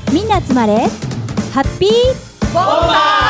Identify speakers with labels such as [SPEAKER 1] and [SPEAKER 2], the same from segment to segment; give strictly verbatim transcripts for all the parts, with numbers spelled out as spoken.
[SPEAKER 1] みんな集まれハッピーボンバ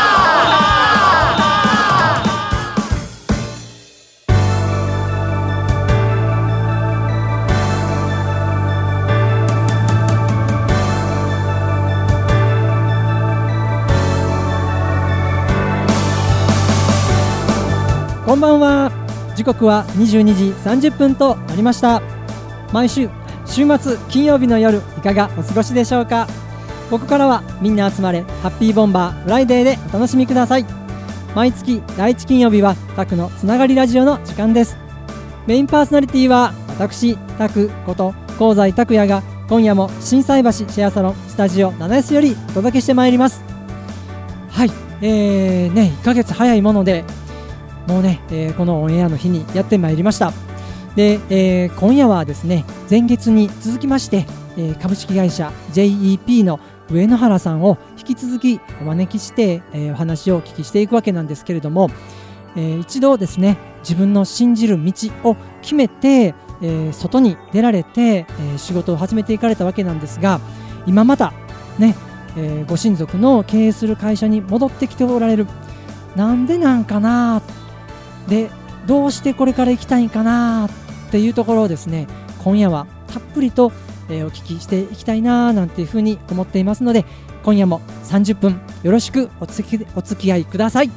[SPEAKER 2] こんばんは。時刻はにじゅうにじさんじゅっぷんとなりました。毎週週末金曜日の夜、いかがお過ごしでしょうか。ここからはみんな集まれハッピーボンバーフライデーでお楽しみください。毎月だいいち金曜日はタクのつながりラジオの時間です。メインパーソナリティは私タクこと香西拓也が今夜も心斎橋シェアサロンスタジオ ななエス よりお届けしてまいります。はい、えーね、いっかげつ早いものでもうね、えー、このオンエアの日にやってまいりました。で、えー、今夜はですね、前月に続きまして、えー、株式会社 ジェイイーピー の上野原さんを引き続きお招きして、えー、お話をお聞きしていくわけなんですけれども、えー、一度ですね、自分の信じる道を決めて、えー、外に出られて、えー、仕事を始めていかれたわけなんですが、今またね、えー、ご親族の経営する会社に戻ってきておられる。なんでなんかなで、どうしてこれから行きたいんかなっていうところをですね、今夜はたっぷりと、えー、お聞きしていきたいななんていうふうに思っていますので、今夜もさんじゅっぷんよろしくおつき、お付き合いください。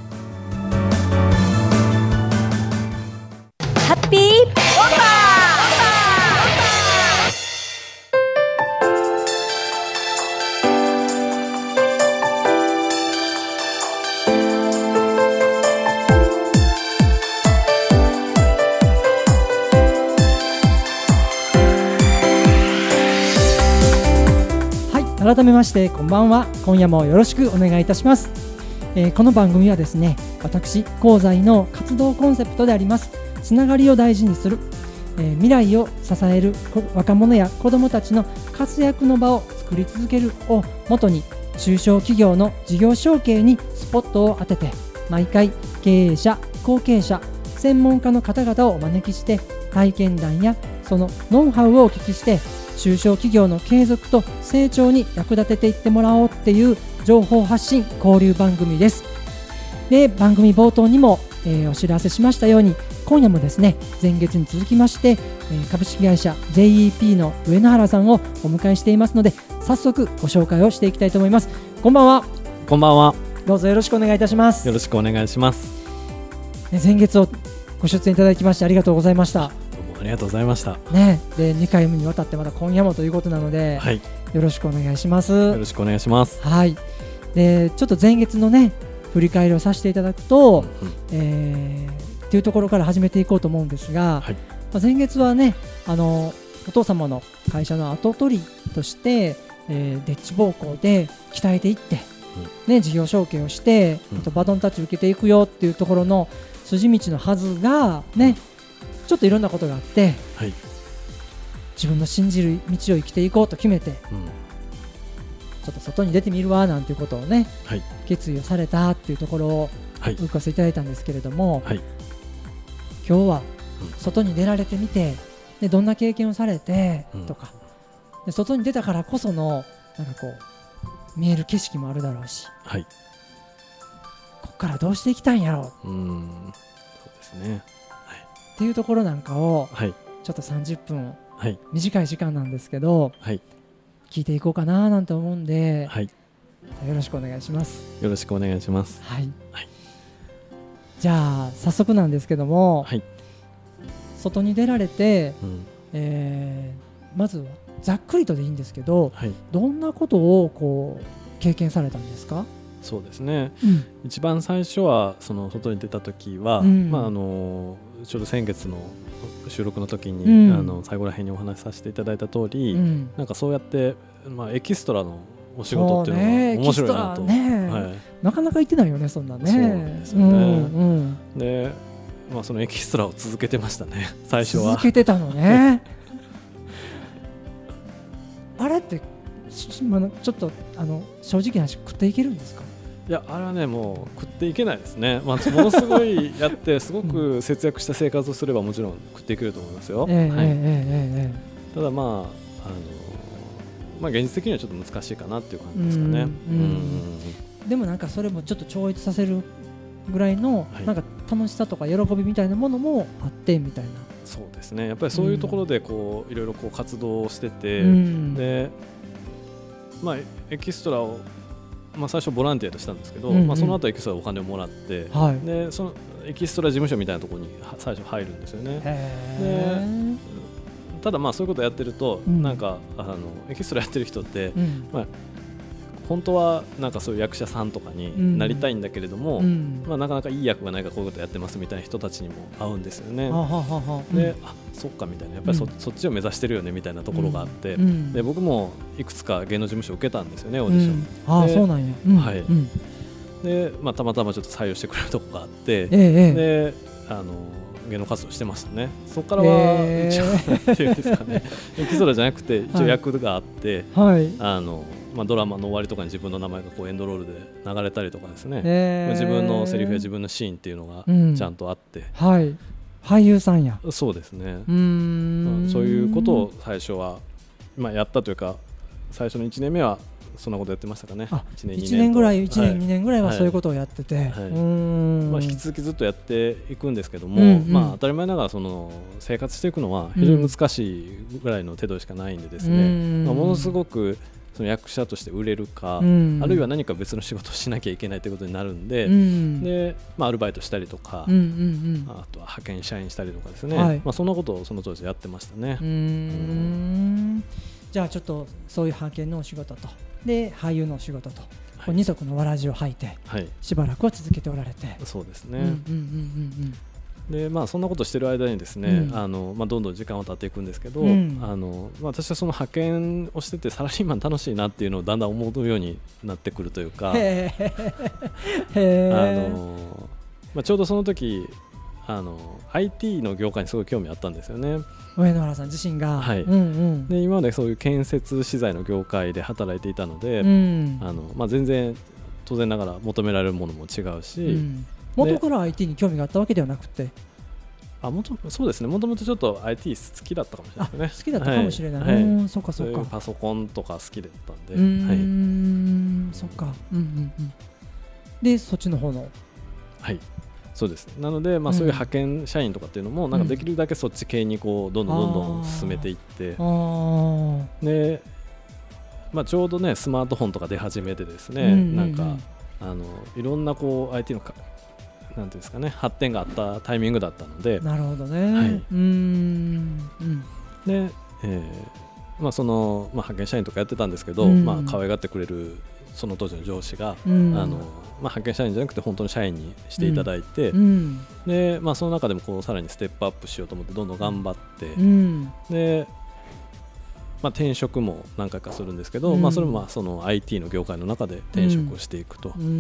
[SPEAKER 1] ハッピーボンバー。
[SPEAKER 2] 改めましてこんばんは。今夜もよろしくお願いいたします。えー、この番組はですね、私香西の活動コンセプトでありますつながりを大事にする、えー、未来を支える若者や子どもたちの活躍の場を作り続けるをもとに、中小企業の事業承継にスポットを当てて、毎回経営者、後継者、専門家の方々をお招きして、体験談やそのノウハウをお聞きして、中小企業の継続と成長に役立てていってもらおうっていう情報発信交流番組です。で、番組冒頭にも、えー、お知らせしましたように、今夜もですね、前月に続きまして、えー、株式会社 ジェイイーピー の上野原さんをお迎えしていますので、早速ご紹介をしていきたいと思います。こんばんは。
[SPEAKER 3] こんばんは。
[SPEAKER 2] どうぞよろしくお願いいたします。
[SPEAKER 3] よろしくお願いします。
[SPEAKER 2] ね、前月をご出演いただきましてありがとうございました。
[SPEAKER 3] ありがとうございました、
[SPEAKER 2] ね、でにかいめにわたってまた今夜もということなので、はい、よろしくお願いします。
[SPEAKER 3] よろしくお願いします。
[SPEAKER 2] はい、でちょっと前月のね振り返りをさせていただくと、うん、えー、っていうところから始めていこうと思うんですが、はい、まあ、前月はね、あのお父様の会社の跡取りとして、えー、デッチ奉公で鍛えていって、うん、ね、事業承継をして、うん、あとバトンタッチ受けていくよっていうところの筋道のはずがね、ちょっといろんなことがあって、はい、自分の信じる道を生きていこうと決めて、うん、ちょっと外に出てみるわなんていうことをね、はい、決意をされたっていうところをお聞かせいただいたんですけれども、はい、今日は外に出られてみて、でどんな経験をされてとか、うん、で外に出たからこそのなんかこう見える景色もあるだろうし、はい、ここからどうしていきたいんやろう、うーん、そうですね、っていうところなんかを、はい、ちょっとさんじゅっぷん、はい、短い時間なんですけど、はい、聞いていこうかななんて思うんで、はい、よろしくお願いします。
[SPEAKER 3] よろしくお願いします。
[SPEAKER 2] はい、はい、じゃあ早速なんですけども、はい、外に出られて、うん、えー、まずはざっくりとでいいんですけど、はい、どんなことをこう経験されたんですか？
[SPEAKER 3] そうですね、うん、一番最初はその外に出た時は、うん、まああのちょうど先月の収録の時に、うん、あの最後ら辺にお話しさせていただいた通り、うん、なんかそうやって、まあ、エキストラのお仕事っていうのが面白いなと、ね、はい、
[SPEAKER 2] なかなか行ってないよね、そんなね。
[SPEAKER 3] そうなんですよね、うんうん、で、まあ、そのエキストラを続けてましたね、最初は。
[SPEAKER 2] 続けてたのねあれってちょっとあの正直な話、食っていけるんですか？
[SPEAKER 3] いや、あれはね、もう食っていけないですね、まあ、ものすごいやってすごく節約した生活をすればもちろん食っていけると思いますよ、はい、えーえーえー、ただまあ、あのまあ、現実的にはちょっと難しいかなっていう感じですかね。うん、
[SPEAKER 2] うん、でもなんかそれもちょっと超越させるぐらいの、はい、なんか楽しさとか喜びみたいなものもあってみたいな。
[SPEAKER 3] そうですね、やっぱりそういうところでこういろいろこう活動をしてて、うん、でまあ、エキストラを、まあ、最初ボランティアでしたんですけど、うんうん、まあ、その後エキストラお金をもらって、はい、でそのエキストラ事務所みたいなところに最初入るんですよね。でただまあそういうことをやってると、うん、なんかあのエキストラやってる人って、うん、まあ、本当はなんかそういう役者さんとかになりたいんだけれども、うん、まあ、なかなかいい役がないからこういうことやってますみたいな人たちにも会うんですよね。はははで、うん、あ、そっかみたいな、やっぱり そ,、うん、そっちを目指してるよねみたいなところがあって、うん、で僕もいくつか芸能事務所を受けたんですよね、オーディション、うん、あ、そうなんや、うん、はい、うん、で、まあ、たまたまちょっと採用してくれるとこがあって、ええ、であの芸能活動してましたね。そこからは、えー、っていうんですかね、エキストラじゃなくて一応役があって、はい、あのまあ、ドラマの終わりとかに自分の名前がこうエンドロールで流れたりとかですね、えーまあ、自分のセリフや自分のシーンっていうのがちゃんとあって、うん、はい、
[SPEAKER 2] 俳優さんや。
[SPEAKER 3] そうですね、うーん、まあ、そういうことを最初は、まあ、やったというか最初のいちねんめはそんなことやってましたかね。あ、いちねんにねんいちねんぐらいいちねん、はい、にねんぐらいはそういうことをやってて、はいはい、うーん、まあ、引き続きずっとやっていくんですけども、うんうん、まあ、当たり前ながらその生活していくのは非常に難しいぐらいの程度しかないんでですね、うん、まあ、ものすごくその役者として売れるか、うん、あるいは何か別の仕事をしなきゃいけないということになるんで、うん、で、まあ、アルバイトしたりとか、うんうんうん、あとは派遣社員したりとかですね、はい、まあ、そんなことをその当時やってましたね。うーん、
[SPEAKER 2] うん、じゃあちょっとそういう派遣のお仕事とで俳優のお仕事と、はい、二足のわらじを履いて、はい、しばらくは続けておられて。
[SPEAKER 3] そうですね、うんうんうんうん、でまあ、そんなことしてる間にですね、うん、あのまあ、どんどん時間は経っていくんですけど、うん、あのまあ、私はその派遣をしててサラリーマン楽しいなっていうのをだんだん思うようになってくるというか、へーあの、まあ、ちょうどその時あの アイティー の業界にすごい興味あったんですよね、
[SPEAKER 2] 上野原さん自身が、はい、うんうん、で
[SPEAKER 3] 今までそういう建設資材の業界で働いていたので、うん、あのまあ、全然当然ながら求められるものも違うし、うん、
[SPEAKER 2] 元から アイティー に興味があったわけではなくて、
[SPEAKER 3] あ、もとそうですね、もともとちょっと アイティー 好きだったかもしれないですね。
[SPEAKER 2] 好きだったかもしれない、はい、うん、そうかそうか、
[SPEAKER 3] パソコンとか好きだったんで、う
[SPEAKER 2] ーん、はい、そっか、うんうんうん、でそっちの方の、
[SPEAKER 3] はい、そうです。なので、まあ、そういう派遣社員とかっていうのも、うん、なんかできるだけそっち系にこうどんどんどんどん進めていって、あで、まあ、ちょうどねスマートフォンとか出始めてですね、うんうんうん、なんかあのいろんなこう アイティー のかなんていうんですかね、発展があったタイミングだったので。
[SPEAKER 2] なるほどね、はい、うーん、うん、
[SPEAKER 3] で、えーまあ、その、まあ、派遣社員とかやってたんですけど、うん、まあ、可愛がってくれるその当時の上司が、うん、あのまあ、派遣社員じゃなくて本当の社員にしていただいて、うん、でまあ、その中でもこうさらにステップアップしようと思ってどんどん頑張って、うん、でまあ、転職も何回かするんですけど、うん、まあ、それもまあその アイティー の業界の中で転職をしていくと、うんうん、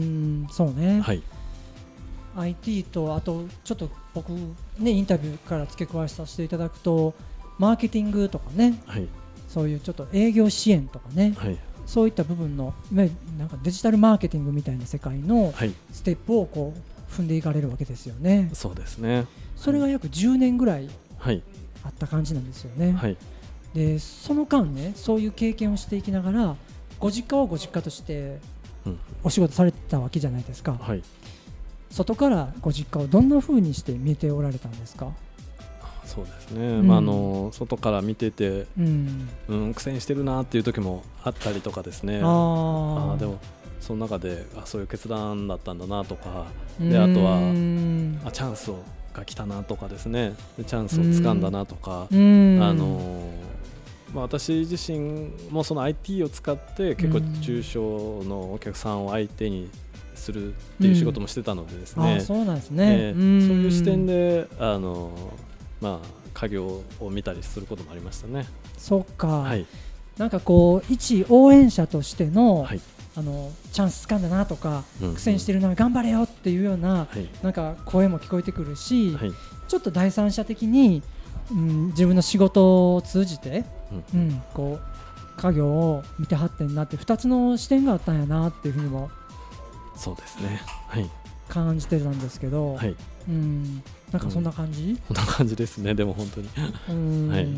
[SPEAKER 2] そうね、はい、アイティー とあとちょっと僕、ね、インタビューから付け加えさせていただくとマーケティングとかね、はい、そういうちょっと営業支援とかね、はい、そういった部分のいわゆるなんかデジタルマーケティングみたいな世界のステップをこう踏んでいかれるわけですよね。
[SPEAKER 3] そうですね。
[SPEAKER 2] それが約じゅうねんぐらいあった感じなんですよね、はい、でその間ねそういう経験をしていきながらご実家はご実家としてお仕事されてたわけじゃないですか、はい、外からご実家をどんな風にして見ておられたんですか？
[SPEAKER 3] そうですね、うん、まあ、あの外から見てて、うんうん、苦戦してるなっていう時もあったりとかですね。ああ、でもその中であそういう決断だったんだなとかで、あとはあチャンスが来たなとかですね、でチャンスを掴んだなとか、あのまあ、私自身もその アイティー を使って結構中小のお客さんを相手にするっていう仕事もしてたのでですね、
[SPEAKER 2] うん、あそうなんですね、
[SPEAKER 3] えー、そういう視点であの、まあ、家業を見たりすることもありましたね。
[SPEAKER 2] そっか、はい、なんかこう一応援者としての、はい、あのチャンス掴んだなとか、うんうん、苦戦してるな頑張れよっていうような、はい、なんか声も聞こえてくるし、はい、ちょっと第三者的に、うん、自分の仕事を通じて、うんうん、こう家業を見てはってんなってふたつの視点があったんやなっていうふうにも
[SPEAKER 3] そうですね、はい、
[SPEAKER 2] 感じてたんですけど、はい、うん、なんかそんな感じ、
[SPEAKER 3] うん、そんな感じですね。でも本当にうん、はい、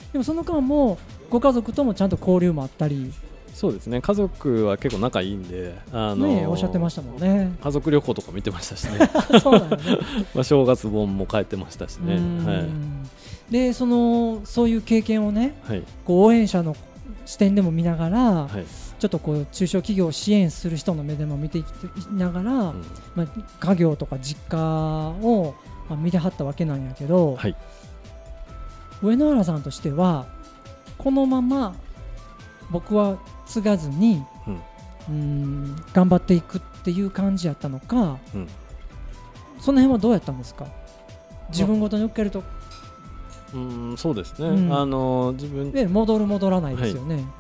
[SPEAKER 2] でもその間もご家族ともちゃんと交流もあったり。
[SPEAKER 3] そうですね、家族は結構仲いいんで、あのー
[SPEAKER 2] ね、おっしゃってましたもんね。
[SPEAKER 3] 家族旅行とか見てましたしね
[SPEAKER 2] そうだよね
[SPEAKER 3] まあ正月盆も帰ってましたしね、はい、
[SPEAKER 2] でそのそういう経験をね、はい、こう応援者の視点でも見ながら、はい、ちょっとこう中小企業を支援する人の目でも見ていきながら、うんまあ、家業とか実家を、まあ、見てはったわけなんやけど、はい、上野原さんとしてはこのまま僕は継がずに、うん、うーん頑張っていくっていう感じやったのか、うん、その辺はどうやったんですか？自分ごとに受けると、
[SPEAKER 3] うん、そうですね、うん、あの自分
[SPEAKER 2] で戻る戻らないですよね、はい、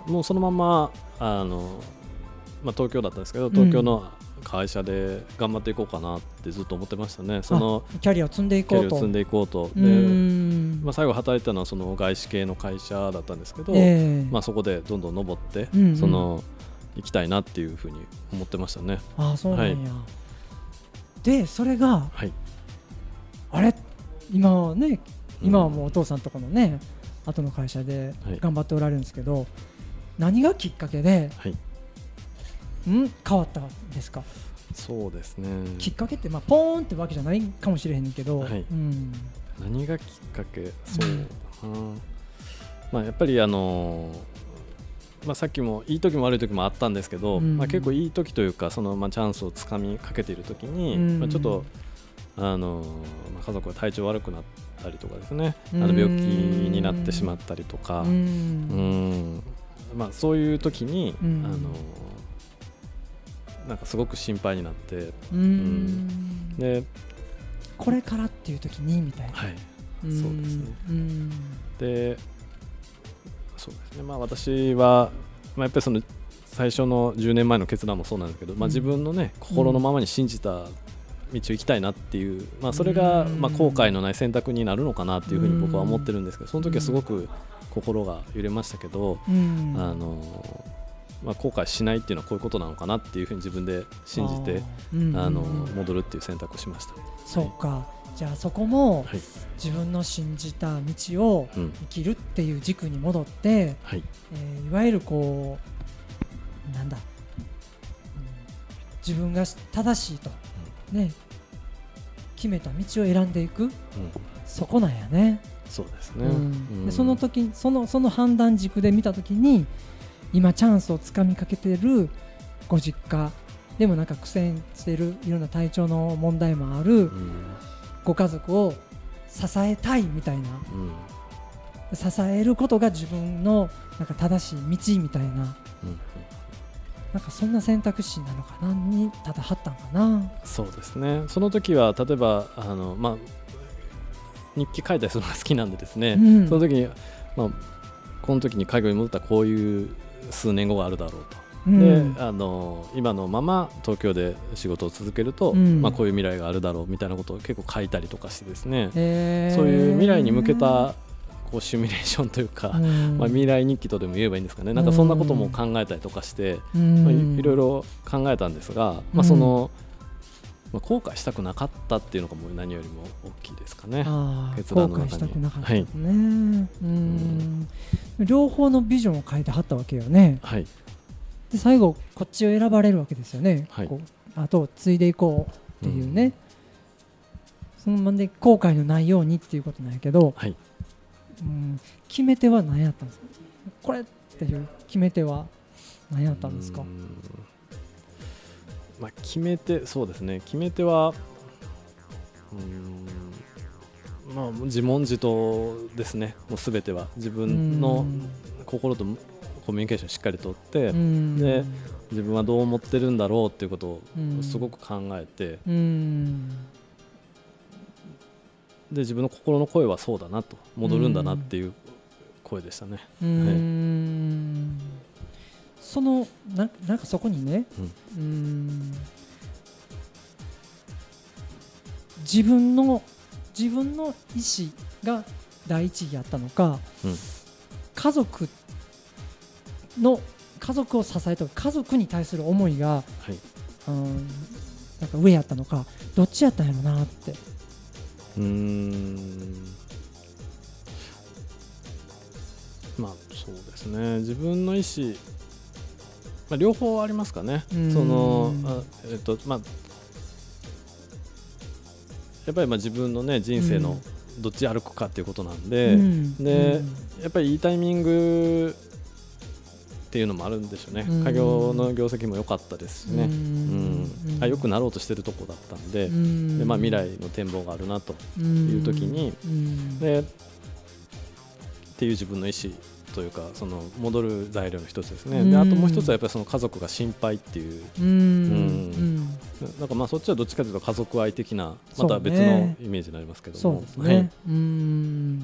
[SPEAKER 3] もうそのままあの、まあ、東京だったんですけど東京の会社で頑張っていこうかなってずっと思ってましたね。その
[SPEAKER 2] キャリアを積んでいこうとキャリアを積んでいこうと
[SPEAKER 3] で、まあ、最後働いたのはその外資系の会社だったんですけど、えーまあ、そこでどんどん上って、うんうん、その行きたいなっていうふうに思ってましたね。
[SPEAKER 2] あ、そうなんや、はい、でそれが、はい、あれ今はね今はもうお父さんとかのね後の会社で頑張っておられるんですけど、はい、何がきっかけで、はいん変わったんですか？
[SPEAKER 3] そうですね、
[SPEAKER 2] きっかけって、まあ、ポーンってわけじゃないかもしれへんけど、はいうん、
[SPEAKER 3] 何がきっかけそう、うんまあ、やっぱりあのーまあ、さっきもいい時も悪い時もあったんですけど、うんまあ、結構いい時というかその、まあ、チャンスをつかみかけている時に、うんまあ、ちょっと、あのーまあ、家族が体調悪くなったりとかですね、うん、あの病気になってしまったりとか、うんうんまあ、そういう時に、うん、あのーなんかすごく心配になって、うーん、うん、で
[SPEAKER 2] これからっていう時にみたいな、
[SPEAKER 3] はい、そうですね。うんでそうですね、まあ、私は、まあ、やっぱりその最初のじゅうねんまえの決断もそうなんですけど、まあ、自分のね、うん、心のままに信じた道を行きたいなっていう、まあ、それが、まあ、後悔のない選択になるのかなっていうふうに僕は思ってるんですけど、その時はすごく心が揺れましたけど、うん、あのまあ、後悔しないっていうのはこういうことなのかなっていうふうに自分で信じてあ、うんうん、あの戻るっていう選択をしました。
[SPEAKER 2] そうか、はい、じゃあそこも、はい、自分の信じた道を生きるっていう軸に戻って、はい、えー、いわゆるこうなんだ、うん、自分が正しいと、うんね、決めた道を選んでいく、うん、そこなんやね。
[SPEAKER 3] そうですね、
[SPEAKER 2] うん、でその時その、その判断軸で見た時に今チャンスをつかみかけてるご実家でもなんか苦戦してるいろんな体調の問題もあるご家族を支えたいみたいな、うん、支えることが自分のなんか正しい道みたいな、うん、なんかそんな選択肢なのかなにただはったんかな。
[SPEAKER 3] そうですね、その時は例えばあの、まあ、日記書いたりするのが好きなんでですね、うん、その時に、まあ、この時に海外に戻ったらこういう数年後があるだろうと、うん、であの今のまま東京で仕事を続けると、うんまあ、こういう未来があるだろうみたいなことを結構書いたりとかしてですね、そういう未来に向けたこうシミュレーションというか、うんまあ、未来日記とでも言えばいいんですかね、なんかそんなことも考えたりとかして、うんまあ、いろいろ考えたんですが、まあそのまあ、後悔したくなかったっていうのがもう何よりも大きいですかね。
[SPEAKER 2] あ決断の中に後悔したくなかったですね、はい、うんうん両方のビジョンを変えてはったわけよね、はい、で最後こっちを選ばれるわけですよね、はい、こうあとを継いでいこうっていうね、うん、そのままで後悔のないようにっていうことなんやけど、はい、うん決め手は何やったんですか？これっていう決め手は何やったんですか？
[SPEAKER 3] まあ、決め手そうですね決め手はうーん、まあ、自問自答ですね。もう全ては自分の心とコミュニケーションをしっかりとってで自分はどう思ってるんだろうっていうことをすごく考えてで自分の心の声はそうだなと戻るんだなっていう声でしたね。うーん、
[SPEAKER 2] はいその な, なんかそこにね、うん、うーん自分の自分の意思が第一義やったのか、うん、家族の家族を支えた家族に対する思いが、はい、うんなんか上やったのかどっちやったんやろなって。
[SPEAKER 3] うーんまあそうですね、自分の意思、まあ、両方ありますかね。そのあ、えっとまあ、やっぱりまあ自分の、ね、人生のどっち歩くかっていうことなんで、うん、で、うん、やっぱりいいタイミングっていうのもあるんでしょうね。家業の業績も良かったですしね、うんうん、あ良くなろうとしてるとこだったんで、で、まあ、未来の展望があるなという時に、でっていう自分の意思というか、その戻る材料の一つですね。であともう一つはやっぱりその家族が心配っていう、うんうん、なんかまあそっちはどっちかというと家族愛的なまた別のイメージになりますけども、
[SPEAKER 2] そうですね、はい、うん、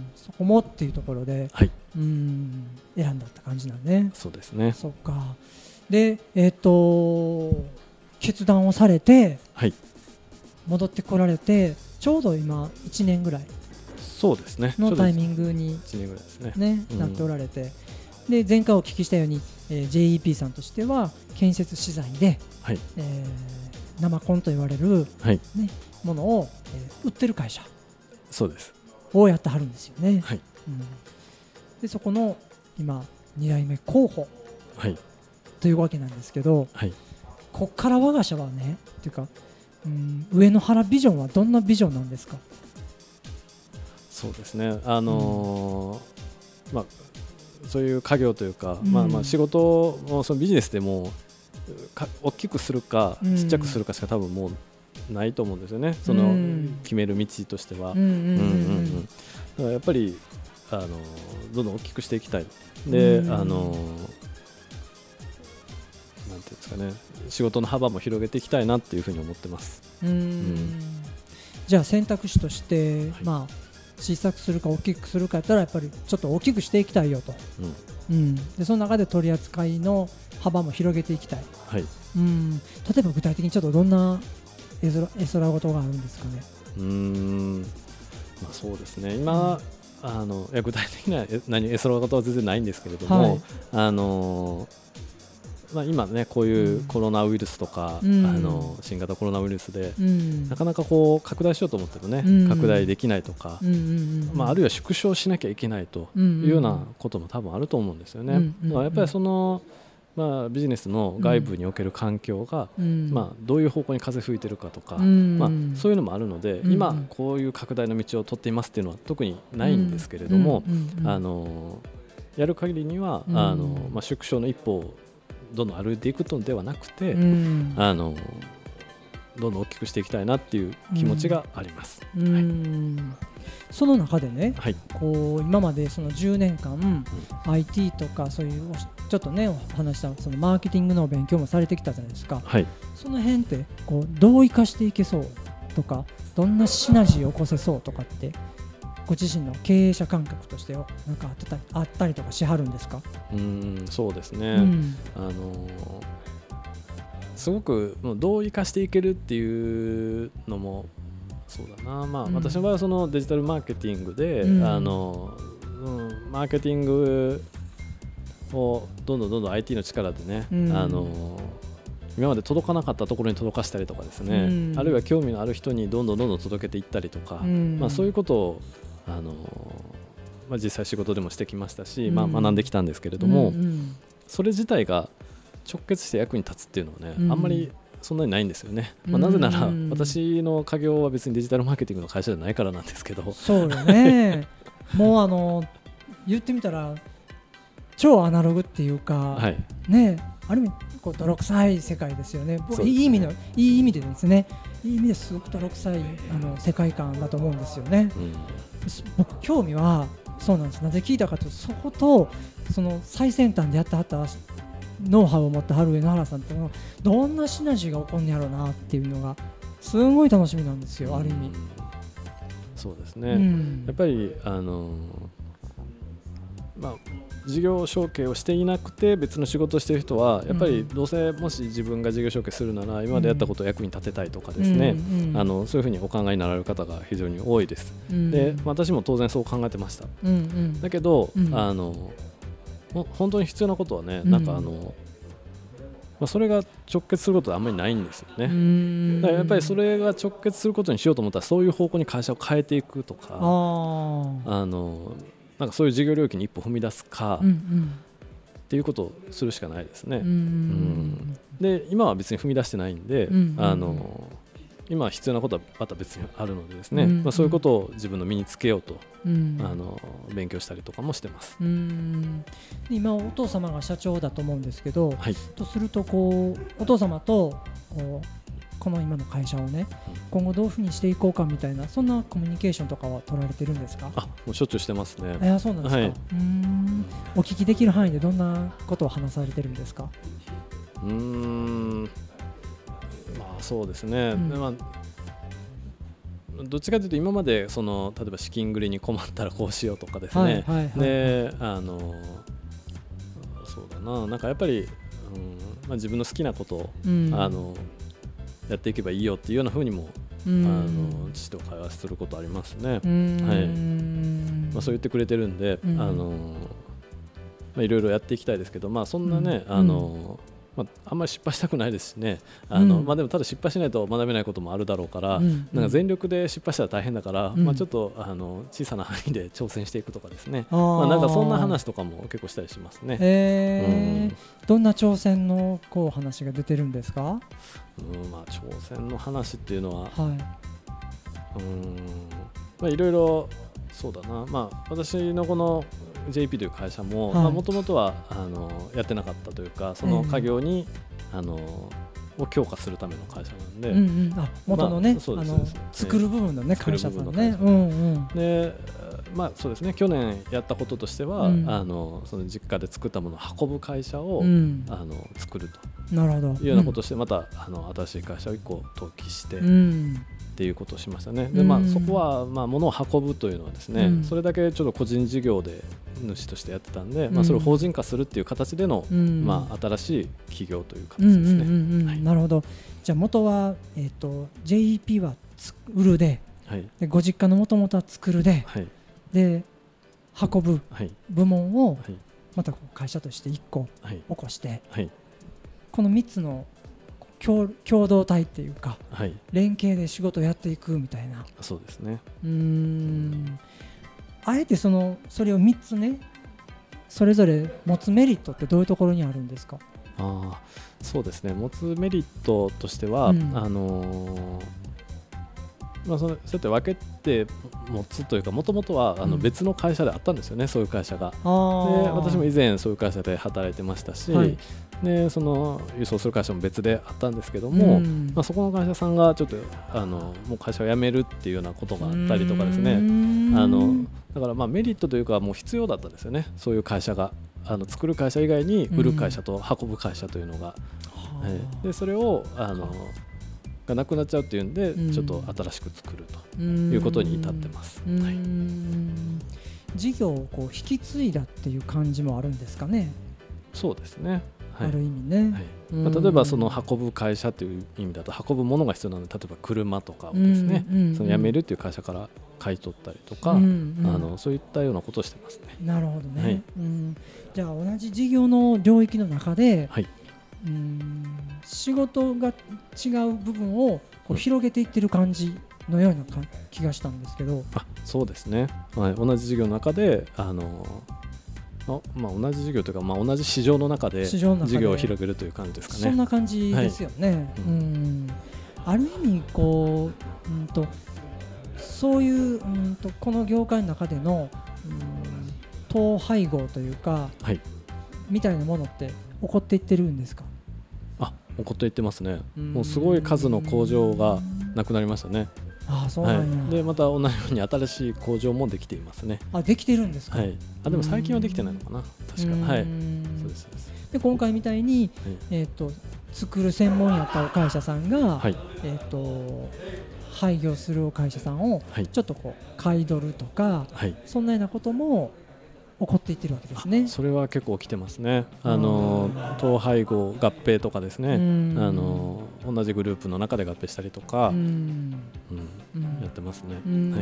[SPEAKER 2] そこもっていうところで、はい、うん選んだって感じなんね。
[SPEAKER 3] そうですね。
[SPEAKER 2] そっか。でえっと決断をされて、はい、戻ってこられてちょうど今いちねんぐらい
[SPEAKER 3] そうですね
[SPEAKER 2] のタイミングに、ね、なっておられて、で前回お聞きしたように、えー、ジェイイーピー さんとしては建設資材で、はい、えー、生コンと言われる、はいね、ものを、えー、売ってる会社
[SPEAKER 3] そうです
[SPEAKER 2] をやってはるんですよね、
[SPEAKER 3] はい、
[SPEAKER 2] うん、でそこの今に代目候補、はい、というわけなんですけど、はい、こっから我が社はねっていうか、うん、上野原ビジョンはどんなビジョンなんですか？
[SPEAKER 3] そうですね、あのーうんまあ、そういう家業というか、うんまあ、まあ仕事もそのビジネスでもか大きくするかちっちゃくするかしか多分もうないと思うんですよね、その決める道としては。だからやっぱりあのどんどん大きくしていきたいで、あのなんていうんですかね、仕事の幅も広げていきたいなっていうふうに思ってます。うん、うん、
[SPEAKER 2] じゃあ選択肢として、はい、まあ小さくするか大きくするかやったらやっぱりちょっと大きくしていきたいよと、うんうん、でその中で取り扱いの幅も広げていきたい、はい、うん、例えば具体的にちょっとどんな絵空、絵空事があるんですかね？
[SPEAKER 3] うーん、まあ、そうですね今、うん、あのいや具体的には何絵空事は全然ないんですけれども、はい、あのまあ、今ねこういうコロナウイルスとか、うん、あの新型コロナウイルスで、うん、なかなかこう拡大しようと思ってもね、うん、拡大できないとか、うんうんうんまあ、あるいは縮小しなきゃいけないというようなことも多分あると思うんですよね、うんうんうん、だからやっぱりその、まあ、ビジネスの外部における環境が、うんまあ、どういう方向に風吹いてるかとか、うんまあ、そういうのもあるので、うん、今こういう拡大の道を取っていますっていうのは特にないんですけれども、うんうんうん、あのやる限りには、うんあのまあ、縮小の一歩をどんどん歩いていくのではなくて、うん、あのどんどん大きくしていきたいなっていう気持ちがあります、うんはい、
[SPEAKER 2] その中でね、はい、こう今までそのじゅうねんかん、うん、アイティー とかそういうちょっとねお話したそのマーケティングの勉強もされてきたじゃないですか、はい、その辺ってこうどう生かしていけそうとかどんなシナジーを起こせそうとかってご自身の経営者感覚としてなんかあったり、あったりとかしはるんですか？
[SPEAKER 3] うーんそうですね、うん、あのすごくもうどう生かしていけるっていうのもそうだな、まあうん、私の場合はそのデジタルマーケティングで、うんあのうん、マーケティングをどんどんどんどん アイティー の力でね、うん、あの今まで届かなかったところに届かせたりとかですね、うん、あるいは興味のある人にどんどんどんどん届けていったりとか、うんまあ、そういうことをあのまあ、実際仕事でもしてきましたし、うんまあ、学んできたんですけれども、うんうん、それ自体が直結して役に立つっていうのはね、うん、あんまりそんなにないんですよね、まあ、なぜなら私の家業は別にデジタルマーケティングの会社じゃないからなんですけど。
[SPEAKER 2] そうよねもうあの言ってみたら超アナログっていうか、はい、ね、ある意味こう泥臭い世界ですよね。いい意味のいい意味でですね、いい意味ですごく泥臭いあの世界観だと思うんですよね、うん、僕興味はそうなんです。なぜ聞いたかというと、そことその最先端でやってはったノウハウを持った上野原さんっていうのはどんなシナジーが起こるんやろうなっていうのがすごい楽しみなんですよ、うん、ある意味。
[SPEAKER 3] そうですね、うん、やっぱりあのまあ事業承継をしていなくて別の仕事をしている人はやっぱりどうせもし自分が事業承継するなら今までやったことを役に立てたいとかですね、うんうん、あのそういうふうにお考えになられる方が非常に多いです、うん、で私も当然そう考えてました、うんうん、だけど、うん、あの本当に必要なことはね、なんかあの、まあ、それが直結することはあんまりないんですよね。だからやっぱりそれが直結することにしようと思ったらそういう方向に会社を変えていくとか、あのなんかそういう事業領域に一歩踏み出すか、
[SPEAKER 2] うんうん、
[SPEAKER 3] っていうことをするしかないですね。
[SPEAKER 2] うんうん、
[SPEAKER 3] で今は別に踏み出してないんで、うんうん、あの今必要なことはまた別にあるのでですね、うんうん、まあ、そういうことを自分の身につけようと、うん、あの勉強したりとかもしてます。
[SPEAKER 2] うん、今お父様が社長だと思うんですけど、はい、とするとこうお父様とこうこの今の会社をね、うん、今後どういうふうにしていこうかみたいな、そんなコミュニケーションとかは取られてるんですか？
[SPEAKER 3] あ、もうしょっちゅうしてますね。
[SPEAKER 2] いや、そうなんですか、はい、うーん、お聞きできる範囲でどんなことを話されてるんですか？
[SPEAKER 3] うーん、まあそうですね、うん、まあ、どっちかというと今までその例えば資金繰りに困ったらこうしようとかですね、はいはいはいはい、であのそうだな、なんかやっぱり、うん、まあ、自分の好きなことを、うん、あのやっていけばいいよっていうような風にも、うん、あの父と会話することありますね。うん、はい、まあ、そう言ってくれてるんで、うん、あのまあ、いろいろやっていきたいですけど、まあ、そんなね、うん、あのまあ、あんまり失敗したくないですしね、あの、うん、まあ、でもただ失敗しないと学べないこともあるだろうから、うん、なんか全力で失敗したら大変だから、うん、まあ、ちょっとあの小さな範囲で挑戦していくとかですね、まあ、なんかそんな話とかも結構したりしますね。
[SPEAKER 2] えーうん、どんな挑戦のこう話が出てるんですか？
[SPEAKER 3] うん、まあ、挑戦の話っていうのは、はい、うん、まあ、いろいろそうだな、まあ、私のこの ジェイピー という会社ももともとはあのやってなかったというか、その家業に、えー、あのを強化するための会社なんで、うんうん、あ、
[SPEAKER 2] 元のね、まあ、あの作る部分のね、会社さんね、うんうん、
[SPEAKER 3] で、まあそうですね、去年やったこととしては、うん、あのその実家で作ったものを運ぶ会社を、うん、あの作ると
[SPEAKER 2] なるほど
[SPEAKER 3] いうようなことをして、またあの新しい会社をいっこ登記して、うん、っていうことをしましたね。で、まあ、そこは、まあ、物を運ぶというのはですね、うん、それだけちょっと個人事業で主としてやってたんで、うん、まあ、それを法人化するっていう形での、うん、まあ、新しい企業という形ですね。うんうんうん、はい、
[SPEAKER 2] なるほど。じゃあ元は、えーと、ジェイイーピー は売るで、はい、でご実家の元々は作るで、はい、で運ぶ部門をまた会社としていっこ起こして、はいはい、このみっつの共, 共同体っていうか、はい、連携で仕事をやっていくみたいな。
[SPEAKER 3] そうですね。
[SPEAKER 2] うーん、あえてそのそれをみっつね、それぞれ持つメリットってどういうところにあるんですか？
[SPEAKER 3] あ、そうですね、持つメリットとしては、うん、あのーまあ、そのそうやって分けて持つというか、もともとはあの別の会社であったんですよね、うん、そういう会社が。で、私も以前そういう会社で働いてましたし、はい、でその輸送する会社も別であったんですけども、うん、まあ、そこの会社さんがちょっとあのもう会社を辞めるっていうようなことがあったりとかですね、あのだからまあメリットというかもう必要だったんですよね、そういう会社が。あの作る会社以外に売る会社と運ぶ会社というのが、うん、はい、でそれをあのがなくなっちゃうっていうんで、うん、ちょっと新しく作るということに至ってます。うん、はい、
[SPEAKER 2] 事業をこう引き継いだっていう感じもあるんですかね。
[SPEAKER 3] そうですね、はい、
[SPEAKER 2] ある意味ね、
[SPEAKER 3] はい、まあ、例えばその運ぶ会社という意味だと運ぶものが必要なので、例えば車とかをですね、うんうんうん、その辞めるっていう会社から買い取ったりとか、うんうん、あのそういったようなことをしてますね。
[SPEAKER 2] なるほどね、はい、うん、じゃあ同じ事業の領域の中で、はい、うーん、仕事が違う部分をこう広げていってる感じのような気がしたんですけど。
[SPEAKER 3] あ、そうですね、はい、同じ事業の中であのまあ、同じ事業というか、まあ、同じ市場の中で事業を広げるという感じですかね。
[SPEAKER 2] そんな感じですよね、はい、うん、ある意味こう、うんとそういう、うんとこの業界の中での、うん、統廃合というか、はい、みたいなものって起こっていってるんですか？
[SPEAKER 3] あ、起こっていってますね。もうすごい数の工場がなくなりましたね。
[SPEAKER 2] ああ、そうなんや、
[SPEAKER 3] はい、でまた同じように新しい工場もできていますね。
[SPEAKER 2] あ、できてるんですか？
[SPEAKER 3] はい、あ、でも最近はできてないのかな、確か。はい、そうです。
[SPEAKER 2] で今回みたいに、はい、えーと作る専門やった会社さんが、はい、えーと廃業する会社さんをちょっとこう買い取るとか、はい、そんなようなことも起こっていってるわけですね。
[SPEAKER 3] それは結構起きてますね。あの統廃合合併とかですね、あの同じグループの中で合併したりとか、うん、うん、やってますね。はい、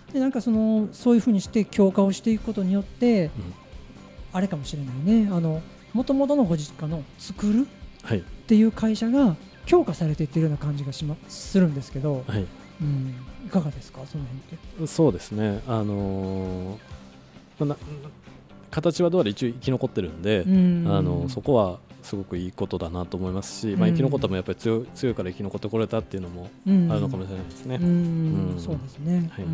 [SPEAKER 2] でなんかそのそういうふうにして強化をしていくことによって、うん、あれかもしれないね、あの元々のご実家の作るっていう会社が強化されていってるような感じがしまするんですけど、はい、うん、いかがですか、その辺って。
[SPEAKER 3] そうですね、あのーまあ、形はどうやら一応生き残ってるんで、うん、あのそこはすごくいいことだなと思いますし、うん、まあ、生き残ったもやっぱり 強, 強いから生き残ってこれたっていうのもあるのかもしれないですね。
[SPEAKER 2] うんうん、そうですね、はい、うん、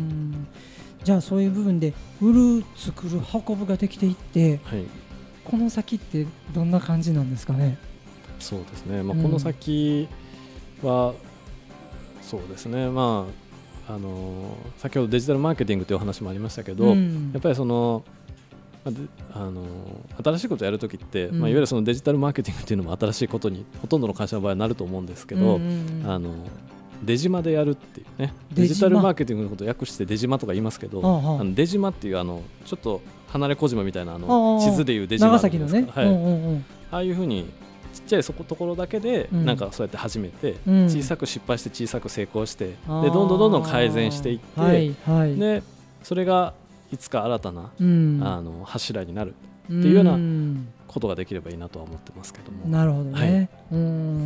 [SPEAKER 2] じゃあそういう部分で売る、作る、運ぶができていって、はい、この先ってどんな感じなんですかね。
[SPEAKER 3] そうですね、まあ、この先は、うん、そうですね、まああのー、先ほどデジタルマーケティングというお話もありましたけど、うん、やっぱりそのあの新しいことをやるときって、うん、まあ、いわゆるそのデジタルマーケティングっていうのも新しいことにほとんどの会社の場合はなると思うんですけど、うんうんうん、あのデジマでやるっていうね、デジタルマーケティングのことを訳してデジマとか言いますけど、ああのデジマっていうあのちょっと離れ小島みたいなあの地図でいうデジマですか、長崎のね、はい、うんうんうん、ああいうふうにちっちゃいそこところだけでなんかそうやって始めて、うん、小さく失敗して小さく成功して、うん、でどんどんどんどん改善していって、はいはい、でそれがいつか新たな、うん、あの柱になるっていうようなことができればいいなとは思ってますけども。
[SPEAKER 2] なるほどね、はい、うん、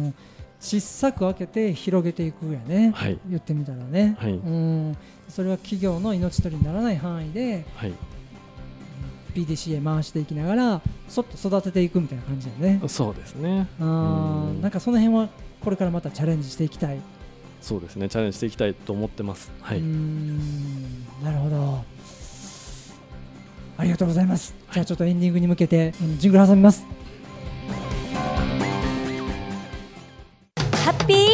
[SPEAKER 2] 小さく分けて広げていくやね、はい、言ってみたらね、はい、うん、それは企業の命取りにならない範囲で、はい、ピーディーシー へ回していきながらそっと育てていくみたいな感じだよね。
[SPEAKER 3] そうですね、
[SPEAKER 2] あ、うん、なんかその辺はこれからまたチャレンジしていきたい。
[SPEAKER 3] そうですね、チャレンジしていきたいと思ってます、はい、うー
[SPEAKER 2] ん、なるほど、ありがとうございます。じゃあちょっとエンディングに向けてジングル挟みます。
[SPEAKER 1] ハッピー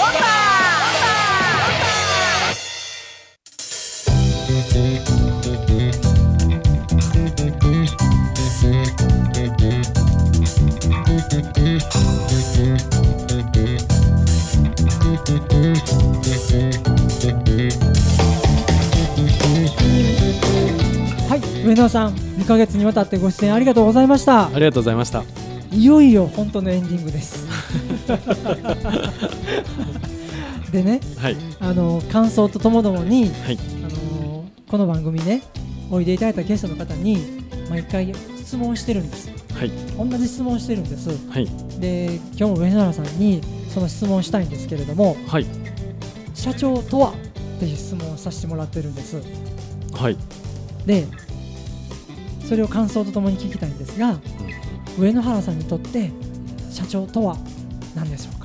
[SPEAKER 2] はい、上野さん、にかげつにわたってご出演ありがとうございました。
[SPEAKER 3] ありがとうございました。
[SPEAKER 2] いよいよ本当のエンディングですでね、はい、あの感想とともどもに、はい、あのこの番組ね、おいでいただいたゲストの方に毎回質問してるんです、はい、同じ質問してるんです、はい、で今日も上原さんにその質問をしたいんですけれども、はい、社長とはっていう質問をさせてもらってるんです、はい、でそれを感想とともに聞きたいんですが、うん、上野原さんにとって社長とは何でしょうか。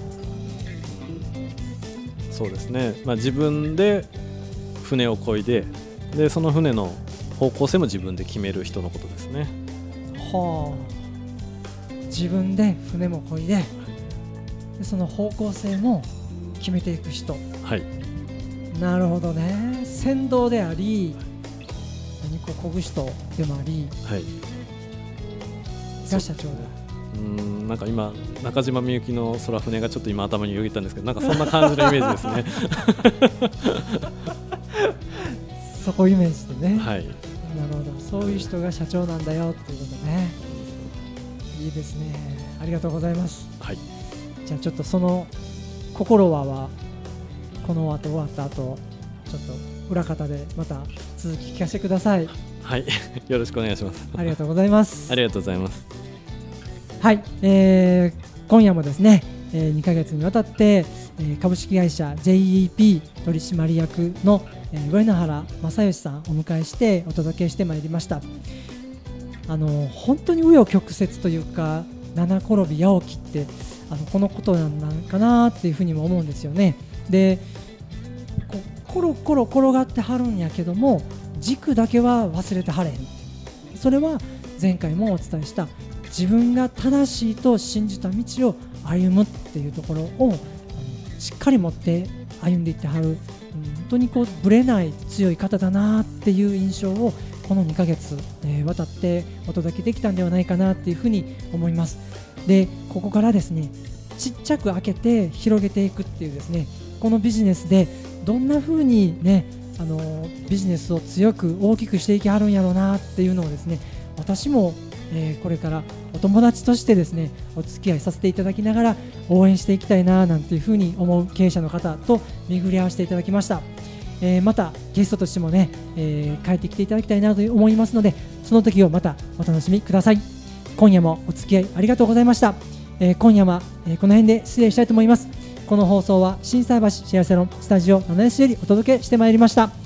[SPEAKER 3] そうですね、まあ、自分で船を漕いで、でその船の方向性も自分で決める人のことですね。
[SPEAKER 2] はあ、自分で船も漕いで、はい、でその方向性も決めていく人、はい、なるほどね。船頭であり、何か漕ぐ人でもあり、はい、が社長だ。
[SPEAKER 3] うーん、なんか今中島みゆきの空船がちょっと今頭によぎったんですけど、なんかそんな感じのイメージですね
[SPEAKER 2] そこイメージでね、はい、なるほど、そういう人が社長なんだよっていうことね。いいですね、ありがとうございます、はい、じゃあちょっとその心ははこの後終わった後ちょっと裏方でまた続き聞かせてください。
[SPEAKER 3] はいよろしくお願いします。
[SPEAKER 2] ありがとうございます。
[SPEAKER 3] ありがとうございます。
[SPEAKER 2] はい、えー、今夜もですね、えー、にかげつにわたって、えー、株式会社 ジェイイーピー 取締役の、えー、上野原正義さんをお迎えしてお届けしてまいりました。あの本当に紆余曲折というか七転び八起きってあのこのことなんかなっていうふうにも思うんですよね。でこコロコロ転がってはるんやけども軸だけは忘れてはれへん。それは前回もお伝えした自分が正しいと信じた道を歩むっていうところをしっかり持って歩んでいってはる、本当にこうぶれない強い方だなっていう印象をこのにかげつ、えー、渡ってお届けできたんではないかなっていうふうに思います。でここからですね、ちっちゃく開けて広げていくっていうですね、このビジネスでどんなふうにね、あのビジネスを強く大きくしていきはるんやろうなっていうのをですね、私も、えー、これからお友達としてですねお付き合いさせていただきながら応援していきたいななんていうふうに思う経営者の方と巡り合わせていただきました。えー、またゲストとしてもね、えー、帰ってきていただきたいなと思いますので、その時をまたお楽しみください。今夜もお付き合いありがとうございました。えー、今夜は、えー、この辺で失礼したいと思います。この放送は心斎橋シェアサロンスタジオななエスよりお届けしてまいりました。あ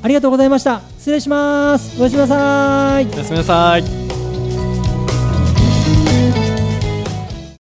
[SPEAKER 2] ありがとうございました。失礼します。おやすみなさい。
[SPEAKER 3] おやすみなさい。